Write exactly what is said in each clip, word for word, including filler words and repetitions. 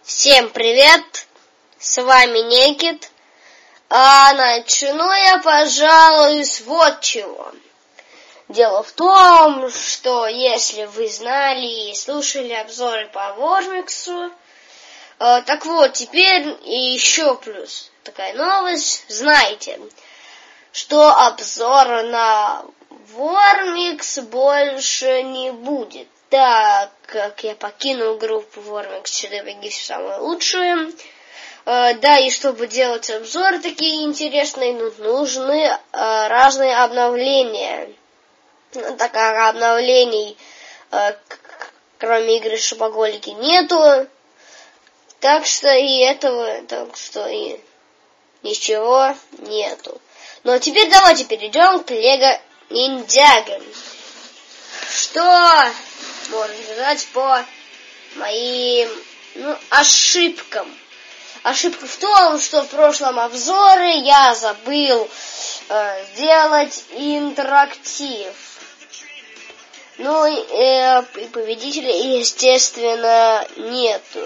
Всем привет, с вами Некит, а начну я, пожалуй, с вот чего. Дело в том, что если вы знали и слушали обзоры по Вормиксу, э, так вот, теперь и еще плюс такая новость, знаете, что обзора на Вормикс больше не будет, так как я покинул группу Вормикс четыре джи все самое лучшее. Э, да, и чтобы делать обзоры такие интересные, ну, нужны э, разные обновления. Так как обновлений, э, кроме игры Шопоголики, нету. Так что и этого, так что и ничего нету. Ну а теперь давайте перейдем к Лего Ниндзяго. Что можно сказать по моим ну, ошибкам? Ошибка в том, что в прошлом обзоре я забыл э, сделать интерактив. Ну э, и победителя, естественно, нету.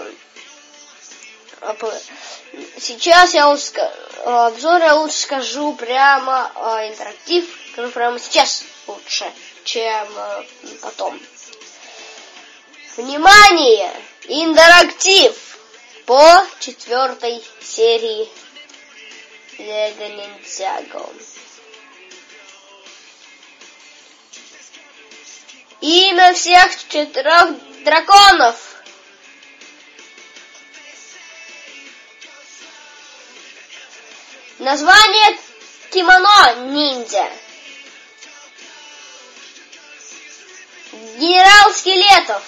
Сейчас я лучше, в обзоре я лучше скажу прямо э, интерактив, скажу прямо сейчас лучше, чем э, потом. Внимание! Интерактив по четвертой серии Лего Ниндзяго. Имя всех четырех драконов. Название кимоно ниндзя. Генерал Скелетов.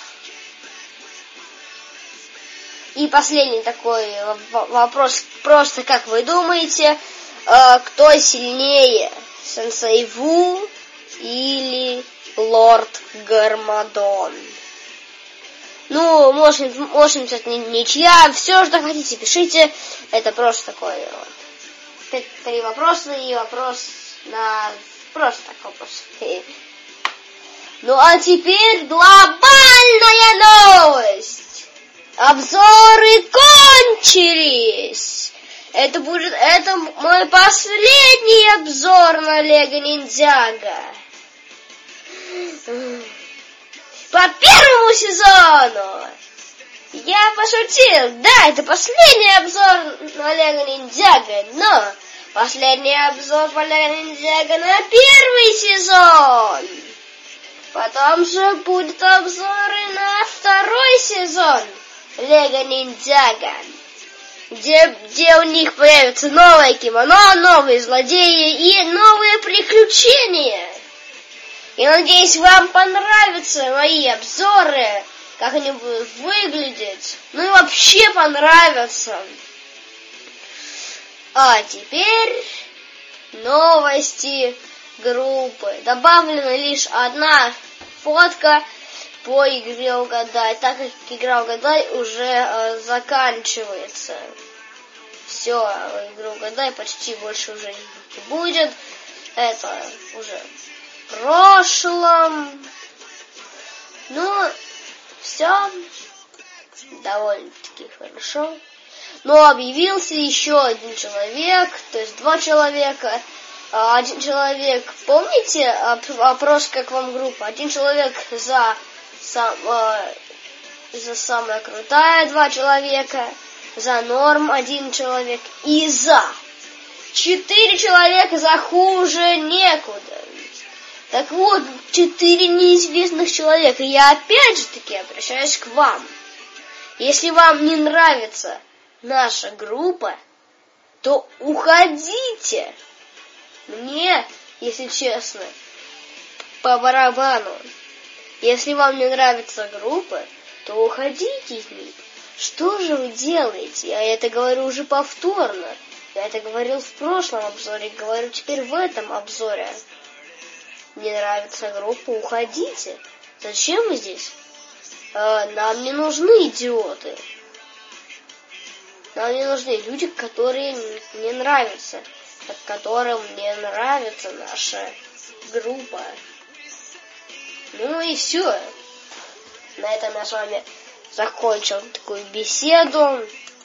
И последний такой вопрос, просто как вы думаете, кто сильнее, Сенсей Ву или Лорд Гармадон? Ну, может, может быть, это ничья, все, что хотите, пишите, это просто такой вот. Три вопроса и вопрос на... Просто так вопрос. Ну, а теперь глобальная новость. Обзоры кончились. Это будет... Это мой последний обзор на Лего Ниндзяго. По первому сезону. Я пошутил. Да, это последний обзор на Лего Ниндзяго, но последний обзор по Лего Ниндзяго на первый сезон. Потом же будут обзоры на второй сезон Лего Ниндзяго, где, где у них появится новое кимоно, новые злодеи и новые приключения. И надеюсь, вам понравятся мои обзоры, как они будут выглядеть. Ну и вообще понравятся. А теперь новости группы. Добавлена лишь одна фотка по игре «Угадай», так как игра «Угадай» уже э, заканчивается. Все, игру «Угадай» почти больше уже не будет. Это уже в прошлом. Ну, все довольно-таки хорошо. Но объявился еще один человек, то есть два человека. Один человек, помните опрос, как вам группа? Один человек за, сам, э, за самая крутая, два человека, за норм один человек и за четыре человека за хуже некуда. Так вот, четыре неизвестных человека. И я опять же таки обращаюсь к вам. Если вам не нравится наша группа, то уходите. Мне, если честно, по барабану. Если вам не нравится группа, то уходите из них. Что же вы делаете? Я это говорю уже повторно. Я это говорил в прошлом обзоре, говорю теперь в этом обзоре. Не нравится группа, уходите. Зачем вы здесь? Э, нам не нужны идиоты. Нам не нужны люди, которые не нравятся. Которым не нравится наша группа. Ну и все. На этом я с вами закончил такую беседу.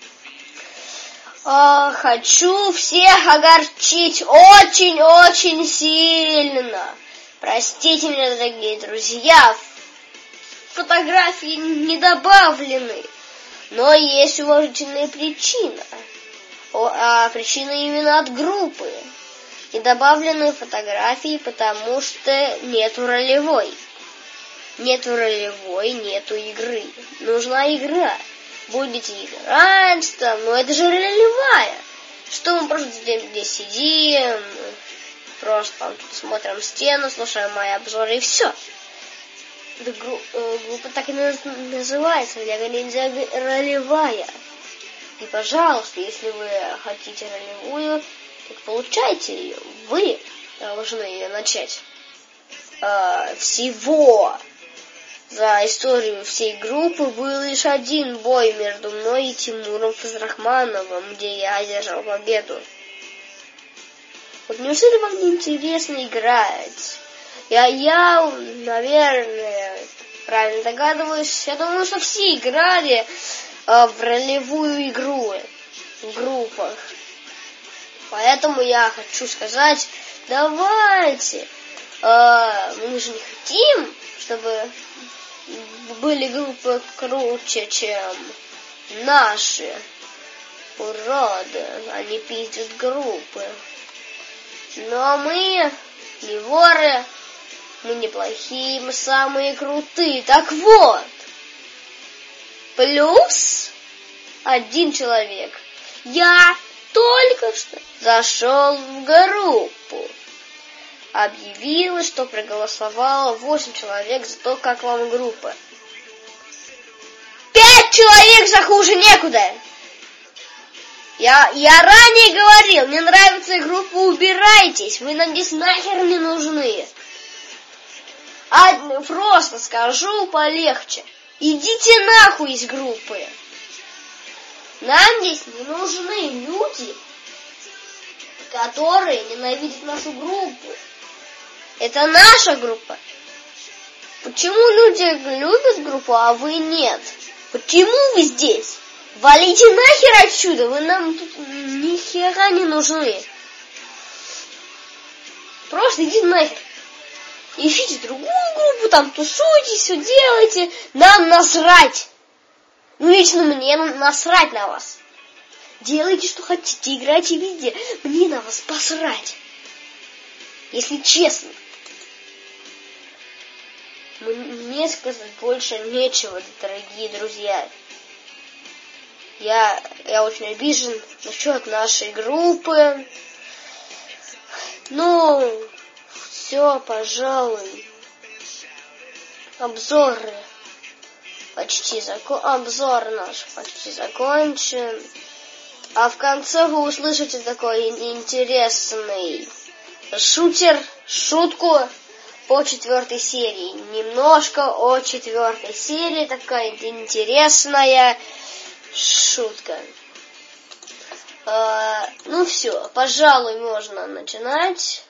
А, хочу всех огорчить очень-очень сильно. Простите меня, дорогие друзья, фотографии не добавлены, но есть уважительная причина. О, а причина именно от группы. Не добавлены фотографии, потому что нету ролевой. Нету ролевой, нету игры. Нужна игра. Будете играть там, но это же ролевая. Что мы просто здесь сидим, просто там смотрим стену, слушаем мои обзоры и все. Эта группа, э, группа так и называется, Лего Ниндзя ролевая. И, пожалуйста, если вы хотите ролевую, так получайте ее. Вы должны ее начать. Э, всего за историю всей группы был лишь один бой между мной и Тимуром Фазрахмановым, где я одержал победу. Вот неужели вам не интересно играть? Я, я, наверное, правильно догадываюсь, я думаю, что все играли э, в ролевую игру в группах. Поэтому я хочу сказать, давайте, э, мы же не хотим, чтобы были группы круче, чем наши уроды. Они пиздят группы. Но мы не воры, мы неплохие, мы самые крутые. Так вот, плюс один человек. Я только что зашел в группу. Объявила, что проголосовало восемь человек за то, как вам группа. Пять человек за хуже некуда. Я, я ранее говорил, мне нравится группа, убирайтесь, вы нам здесь нахер не нужны. А, просто скажу полегче. Идите нахуй из группы. Нам здесь не нужны люди, которые ненавидят нашу группу. Это наша группа. Почему люди любят группу, а вы нет? Почему вы здесь? Валите нахер отсюда, вы нам тут ни хера не нужны. Просто идите нахер. Ищите другую группу, там тусуйтесь, все делайте. Нам насрать. Ну, лично мне насрать на вас. Делайте, что хотите, играйте везде. Мне на вас посрать. Если честно. Мне сказать больше нечего, дорогие друзья. Я, я очень обижен насчет нашей группы. Ну, все, пожалуй. Обзоры почти закон... Обзор наш почти закончен. А в конце вы услышите такой интересный шутер, шутку по четвертой серии. Немножко о четвертой серии. Такая интересная шутка. А, ну все, пожалуй, можно начинать.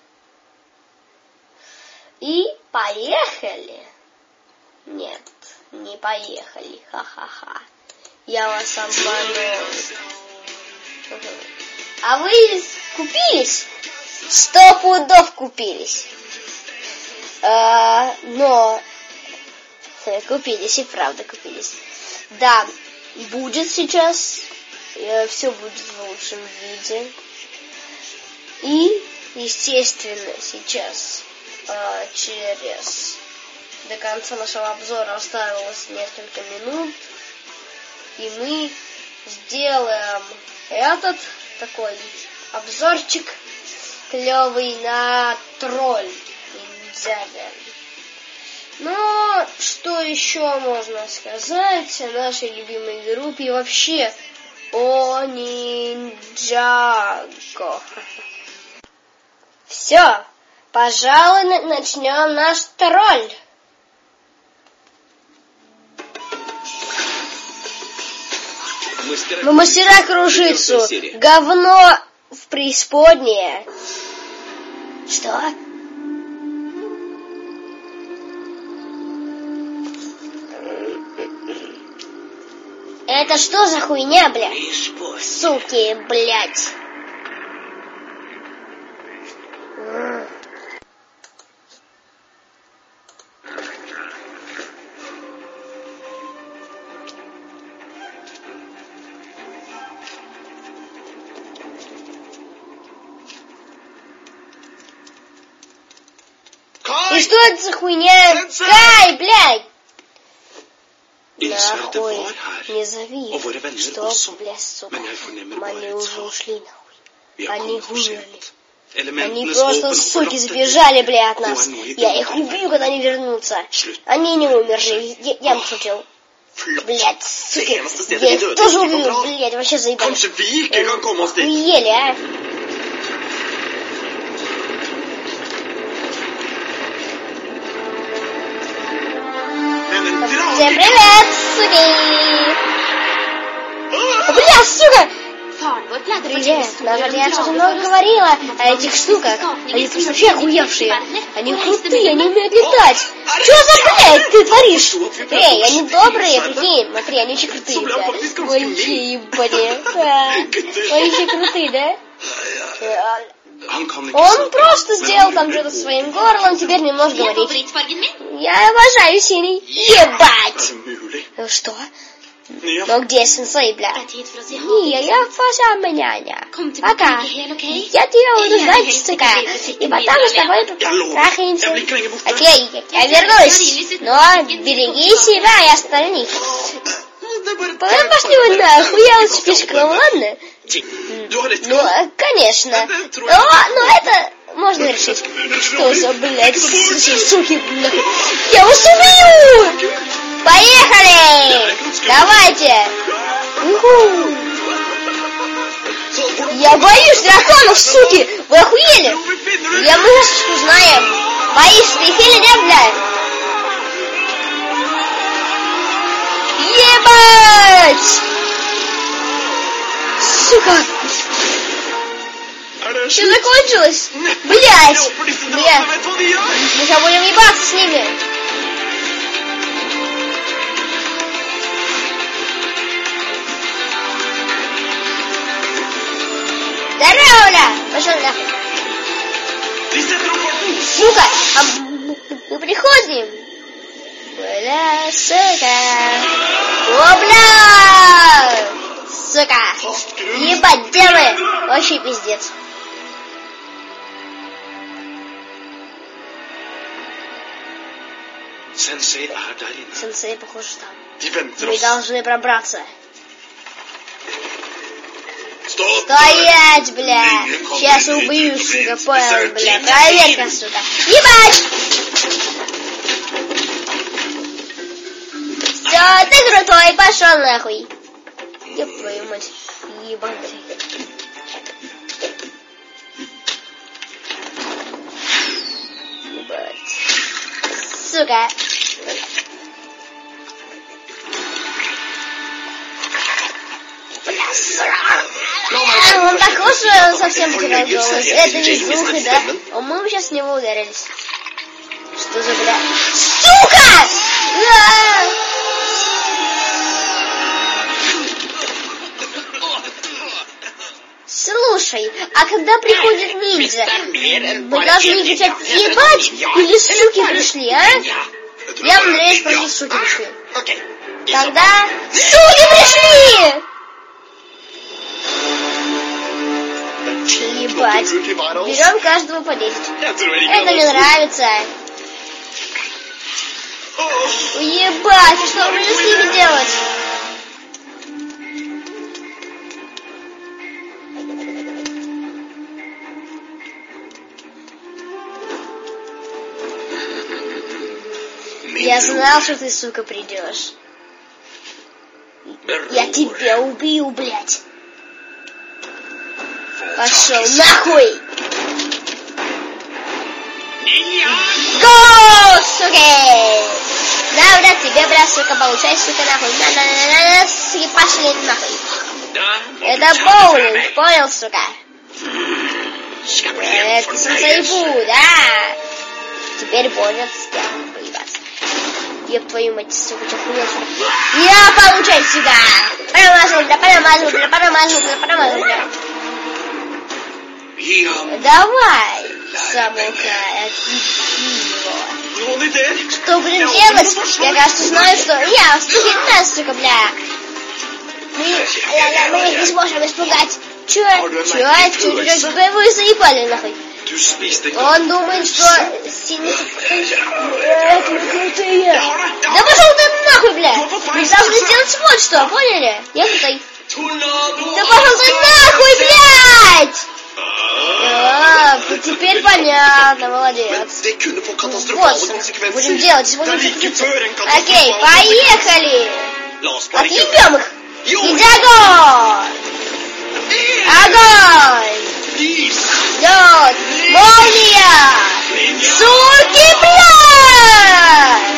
И поехали. Нет, не поехали. Ха-ха-ха. Я вас обманул. А вы купились? Сто пудов купились. А, но купились и правда купились. Да, будет сейчас. Все будет в лучшем виде. И, естественно, сейчас а, через до конца нашего обзора осталось несколько минут. И мы сделаем этот такой обзорчик клевый на тролль ниндзяго. Но что еще можно сказать о нашей любимой группе и вообще о ниндзяго? Все, пожалуй, начнем наш тролль. Мы мастера кружицу. Говно в преисподнее. Что? Это что за хуйня, блядь? Суки, блядь. И что это за хуйня? Кай, блядь! Нахуй, не зови их. Что, блядь, сука? Они уже ушли, нахуй. Они умерли. Они просто, суки, сбежали, блядь, от нас. Я их убью, когда они вернутся. Они не умерли. Я, я шутил. Блядь, суки. Я их тоже убью, блядь, вообще заебали. Охуели, а? Всем привет, суки! Бля, сука! Привет, наша отец уже много говорила о этих штуках. Они просто вообще охуевшие. Они крутые, они умеют летать. Что за, блядь, ты творишь? Эй, они добрые, прикинь. Смотри, они очень крутые, да? Вообще ебаные. Вообще крутые, да? Он просто сделал там что-то своим горлом, теперь не может говорить. Я обожаю синий. Ебать! Что? Но где сенсей, бля? Не, я фаза меняня. Пока. Я тебя буду ждать, сука. И потом с тобой трахаемся. Окей, я вернусь. Но береги себя и остальных. Потом пошли нахуй, я лучше пешком, ладно? Ну, конечно. Но, но это можно решить. Что за, блядь, суки, блядь. Я вас убью! Поехали! Давайте! У-ху. Я боюсь драконов, суки! Вы охуели? Я мы что знаем. Боишься ты их или нет, блядь? Ебать! Сука! Все закончилось? Блядь! Блядь! Мы сейчас будем ебаться с ними! Здорово, бля! Пошел нахуй! Сука! А мы приходим! Бля, сука! О, бля! Сука! Ебать, делай! Вообще пиздец. Сенсей, похоже, там. Мы должны пробраться. Стоять, бля! Сейчас убью, сука, понял, бля. Проверка, сука. Ебать! Все, ты крутой, пошел нахуй. Еб твою мать, ебанутый. Ебать. Сука. Он такой, что он совсем потерял голос. Это не звуки, да? А мы бы сейчас в него ударились. Что за, бля? Сука! Слушай, а когда приходит ниндзя, мы должны кричать «Ебать!» или «Суки пришли», а? Я вам нравится просто «Суки пришли». Тогда «Суки пришли!» Ебать. Берем каждого по десять. Это мне нравится. Ебать, что мне с ними делать? Я знал, что ты, сука, придешь. Я тебя убью, блядь. Пошел нахуй! Го, суки! Да, бля, тебе, бля, сука, получай, сука, нахуй. На-на-на-на-на, суки, пошли нахуй. Это боулинг, понял, сука? Это сенсейбу, да. Теперь понял, с кем поебаться. Еб твою мать, сука, что хуйня сюда. Я получай сюда! Промазал, бля, промазал, бля, промазал, бля, промазал, бля. Давай, самука, отъеби его. Что будем делать? Я, кажется, знаю, что... Я, стихи сука, бля. Мы, мы их не сможем испугать. Чё? Чё? Чё? Чё? Вы его заебали, нахуй. Он думает, что сильно... Это крутые. Да пошел ты нахуй, бля. Мы должны сделать вот что, поняли? Я крутой. Да пошел ты нахуй, блядь! А, теперь понятно, молодец. Вот что будем делать. Будем... Окей, поехали. Отъебем их. Иди огонь. Огонь. Лед. Молния. Суки, блядь.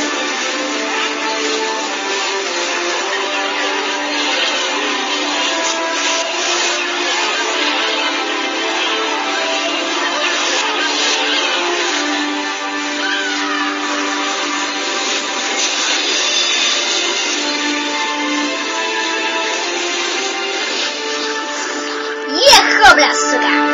Ехо, бля, сука!